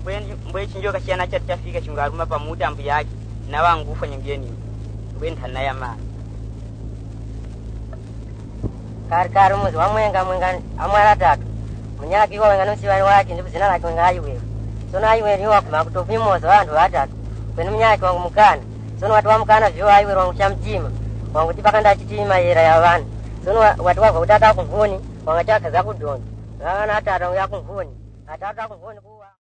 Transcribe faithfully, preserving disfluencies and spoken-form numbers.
mbwendi mbwe chinjoka chiyana chati chafika chingaruma pamuta mbu yake na wangu ufa nyingeni mbwenda naye amani kari kari muzi wamwenga mwenga amwara tatu munyaki wa wenga nusiwari wake ndipo zina lake wenga ayiwewe sono ayiwewe niwa kuma kutopimoza wantu watatu kwenu mnyaki wangu mukana sono watu wamukana vyo ayiwewe wangu chamjima wangu tipakanda chitima yera ya vana sono watu wako kutata kunguni wanga chaka za kudoni wana atatu ya kunguni atatu kunguni kuwa